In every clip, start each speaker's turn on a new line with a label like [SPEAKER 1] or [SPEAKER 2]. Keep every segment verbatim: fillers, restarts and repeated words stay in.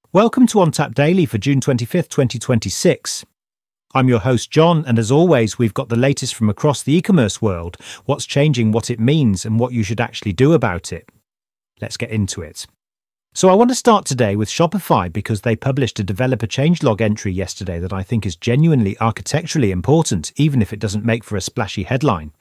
[SPEAKER 1] Welcome to OnTap Daily for June twenty-fifth, twenty twenty-six. I'm your host, John, and as always, we've got the latest from across the e-commerce world, what's changing, what it means, and what you should actually do about it. Let's get into it. So I want to start today with Shopify because they published a developer changelog entry yesterday that I think is genuinely architecturally important, even if it doesn't make for a splashy headline.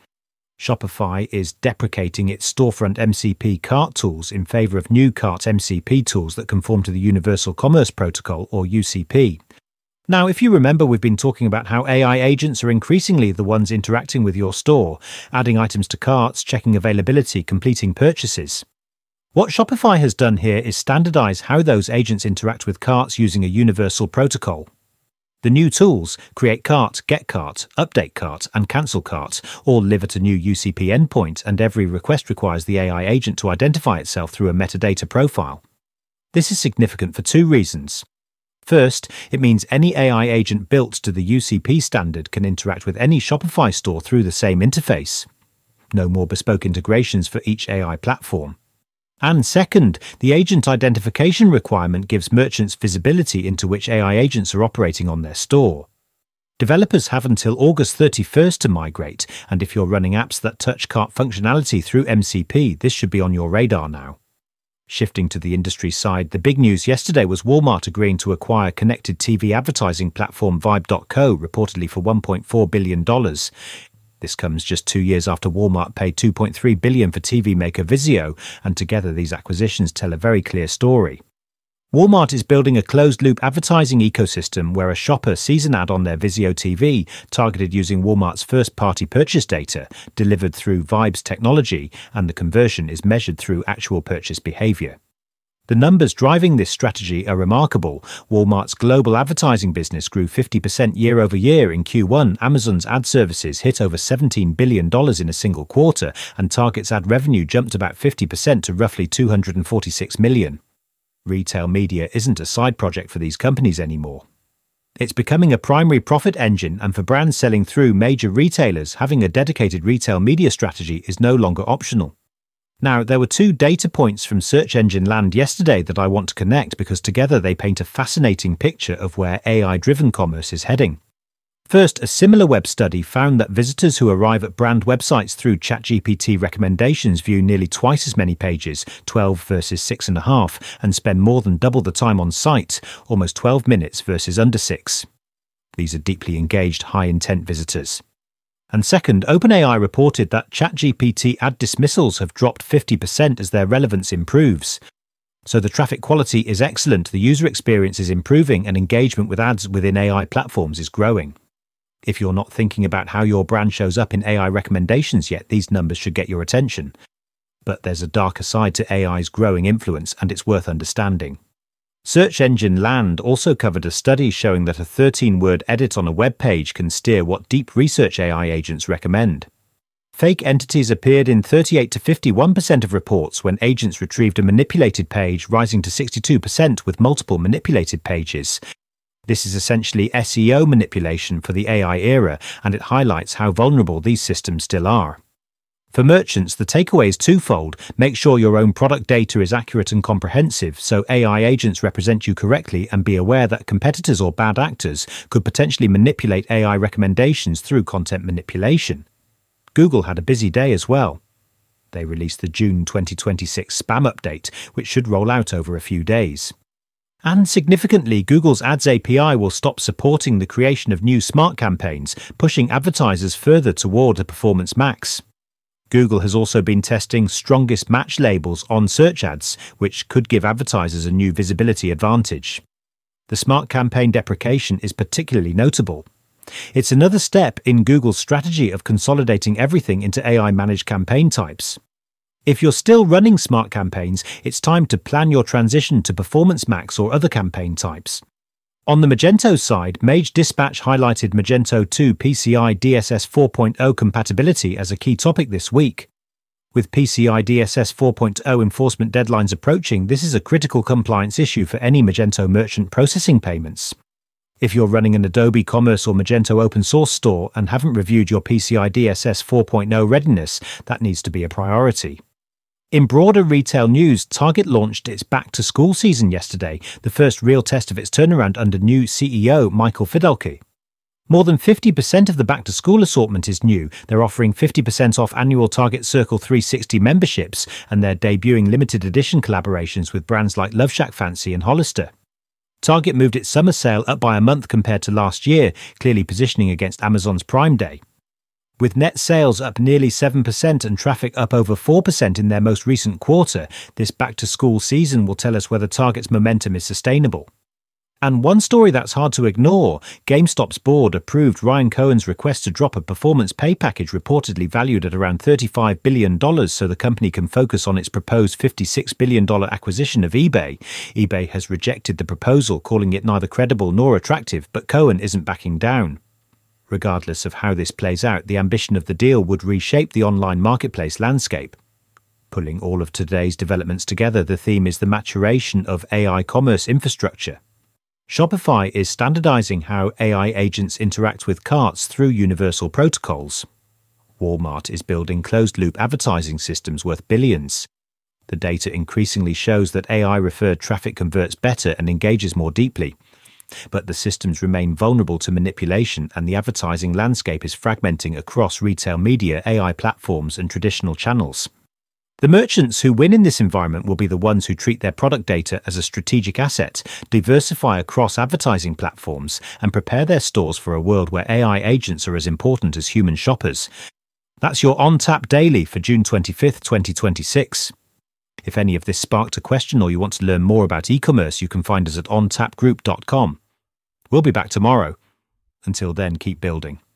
[SPEAKER 1] Shopify is deprecating its storefront M C P cart tools in favor of new cart M C P tools that conform to the Universal Commerce Protocol, or U C P. Now, if you remember, we've been talking about how A I agents are increasingly the ones interacting with your store, adding items to carts, checking availability, completing purchases. What Shopify has done here is standardize how those agents interact with carts using a universal protocol. The new tools, Create Cart, Get Cart, Update Cart, and Cancel Cart, all live at a new U C P endpoint, and every request requires the A I agent to identify itself through a metadata profile. This is significant for two reasons. First, it means any A I agent built to the U C P standard can interact with any Shopify store through the same interface. No more bespoke integrations for each A I platform. And second, the agent identification requirement gives merchants visibility into which A I agents are operating on their store. Developers have until August thirty-first to migrate, and if you're running apps that touch cart functionality through M C P, this should be on your radar now. Shifting to the industry side, the big news yesterday was Walmart agreeing to acquire connected T V advertising platform Vibe dot co, reportedly for one point four billion dollars. This comes just two years after Walmart paid two point three billion dollars for T V maker Vizio, and together these acquisitions tell a very clear story. Walmart is building a closed-loop advertising ecosystem where a shopper sees an ad on their Vizio T V targeted using Walmart's first-party purchase data, delivered through Vibe's technology, and the conversion is measured through actual purchase behavior. The numbers driving this strategy are remarkable. Walmart's global advertising business grew fifty percent year over year in Q one. Amazon's ad services hit over seventeen billion dollars in a single quarter, and Target's ad revenue jumped about fifty percent to roughly two hundred forty-six million dollars. Retail media isn't a side project for these companies anymore. It's becoming a primary profit engine, and for brands selling through major retailers, having a dedicated retail media strategy is no longer optional. Now, there were two data points from search engine land yesterday that I want to connect because together they paint a fascinating picture of where A I-driven commerce is heading. First, a SimilarWeb study found that visitors who arrive at brand websites through ChatGPT recommendations view nearly twice as many pages, twelve versus six and a half, and spend more than double the time on site, almost twelve minutes versus under six. These are deeply engaged, high-intent visitors. And second, OpenAI reported that ChatGPT ad dismissals have dropped fifty percent as their relevance improves. So the traffic quality is excellent, the user experience is improving, and engagement with ads within A I platforms is growing. If you're not thinking about how your brand shows up in A I recommendations yet, these numbers should get your attention. But there's a darker side to A I's growing influence, and it's worth understanding. Search Engine Land also covered a study showing that a thirteen-word edit on a web page can steer what deep research A I agents recommend. Fake entities appeared in thirty-eight to fifty-one percent of reports when agents retrieved a manipulated page, rising to sixty-two percent with multiple manipulated pages. This is essentially S E O manipulation for the A I era, and it highlights how vulnerable these systems still are. For merchants, the takeaway is twofold. Make sure your own product data is accurate and comprehensive so A I agents represent you correctly, and be aware that competitors or bad actors could potentially manipulate A I recommendations through content manipulation. Google had a busy day as well. They released the June twenty twenty-six spam update, which should roll out over a few days. And significantly, Google's Ads A P I will stop supporting the creation of new smart campaigns, pushing advertisers further toward a performance max. Google has also been testing strongest match labels on search ads, which could give advertisers a new visibility advantage. The smart campaign deprecation is particularly notable. It's another step in Google's strategy of consolidating everything into A I-managed campaign types. If you're still running smart campaigns, it's time to plan your transition to Performance Max or other campaign types. On the Magento side, Mage Dispatch highlighted Magento two P C I D S S four point oh compatibility as a key topic this week. With P C I D S S four point oh enforcement deadlines approaching, this is a critical compliance issue for any Magento merchant processing payments. If you're running an Adobe Commerce or Magento open source store and haven't reviewed your P C I D S S four point oh readiness, that needs to be a priority. In broader retail news, Target launched its back-to-school season yesterday, the first real test of its turnaround under new C E O Michael Fidelki. More than fifty percent of the back-to-school assortment is new. They're offering fifty percent off annual Target Circle three sixty memberships, and they're debuting limited edition collaborations with brands like LoveShack Fancy and Hollister. Target moved its summer sale up by a month compared to last year, clearly positioning against Amazon's Prime Day. With net sales up nearly seven percent and traffic up over four percent in their most recent quarter, this back-to-school season will tell us whether Target's momentum is sustainable. And one story that's hard to ignore, GameStop's board approved Ryan Cohen's request to drop a performance pay package reportedly valued at around thirty-five billion dollars so the company can focus on its proposed fifty-six billion dollars acquisition of eBay. eBay has rejected the proposal, calling it neither credible nor attractive, but Cohen isn't backing down. Regardless of how this plays out, the ambition of the deal would reshape the online marketplace landscape. Pulling all of today's developments together, the theme is the maturation of A I commerce infrastructure. Shopify is standardizing how A I agents interact with carts through universal protocols. Walmart is building closed-loop advertising systems worth billions. The data increasingly shows that A I-referred traffic converts better and engages more deeply. But the systems remain vulnerable to manipulation, and the advertising landscape is fragmenting across retail media, A I platforms, and traditional channels. The merchants who win in this environment will be the ones who treat their product data as a strategic asset, diversify across advertising platforms, and prepare their stores for a world where A I agents are as important as human shoppers. That's your On Tap Daily for June twenty-fifth, twenty twenty-six. If any of this sparked a question or you want to learn more about e-commerce, you can find us at on tap group dot com. We'll be back tomorrow. Until then, keep building.